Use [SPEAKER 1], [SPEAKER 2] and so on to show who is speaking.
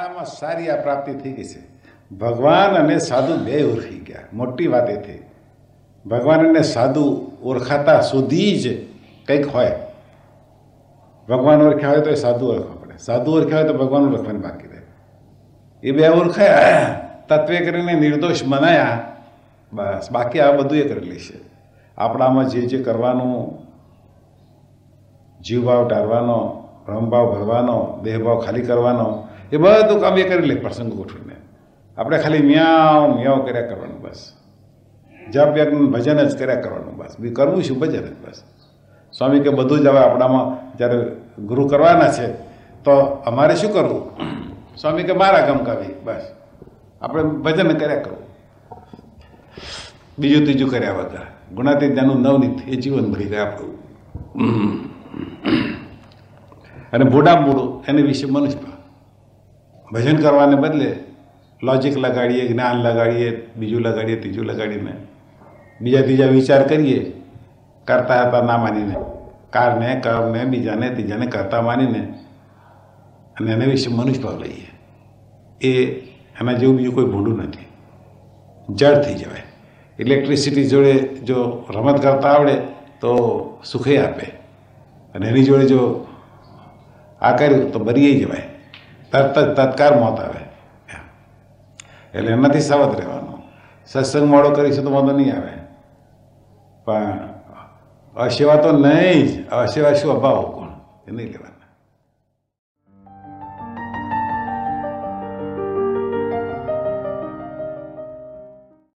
[SPEAKER 1] સારામાં સારી આ પ્રાપ્તિ થઈ ગઈ છે. ભગવાન અને સાધુ બે ઓળખી ગયા. મોટી વાત એ થઈ ભગવાન અને સાધુ ઓળખાતા સુધી જ કંઈક હોય. ભગવાન ઓળખ્યા હોય તો એ સાધુ ઓળખવા પડે, સાધુ ઓળખ્યા હોય તો ભગવાન ઓળખવાની બાકી રહે. એ બે ઓળખાયા, તત્વે કરીને નિર્દોષ બનાયા, બસ બાકી આ બધું એ કરેલી છે. આપણામાં જે કરવાનું, જીવભાવ ટાળવાનો, ભ્રમભાવ ભરવાનો, દેહભાવ ખાલી કરવાનો, એ બધું કામ એ કરી લે. પ્રસંગ ગોઠવીને આપણે ખાલી મ્યાવ મ્યાવ કર્યા કરવાનું, બસ જપ યજ્ઞ ભજન જ કર્યા કરવાનું, બસ બી કરવું શું ભજન જ. બસ સ્વામી કે બધું જ હવે આપણામાં જ્યારે ગુરુ કરવાના છે તો અમારે શું કરવું? સ્વામી કે મારા ગમકાવી, બસ આપણે ભજન કર્યા કરવું, બીજું ત્રીજું કર્યા વગર. ગુણાતીતાનું નવનીત એ જીવન ભરી ગયા આપણું. અને ભૂડા મૂળું એની વિશે મનુષ્ય ભજન કરવાને બદલે લોજિક લગાડીએ, જ્ઞાન લગાડીએ, બીજું લગાડીએ, ત્રીજું લગાડીને બીજા ત્રીજા વિચાર કરીએ, કરતા હતા ના માનીને, કારને કર્મને બીજાને ત્રીજાને કરતા માનીને, અને એના વિશે મનુષ્ય ભાવ લઈએ. એ એના જેવું બીજું કોઈ ભૂંડું નથી. જડ થઈ જવાય. ઇલેક્ટ્રિસિટી જોડે જો રમત કરતા આવડે તો સુખે આપે, અને એની જોડે જો આ કર્યું તો બરી જવાય, તરત જ તત્કાર મોત આવે. એટલે એનાથી સાવધ રહેવાનું. સત્સંગ મોડો કરીશું તો વાંધો નહીં આવે, પણ અસેવા તો નહીં જ. અસેવા શું અભાવ કોણ એ નહીં લેવાનું.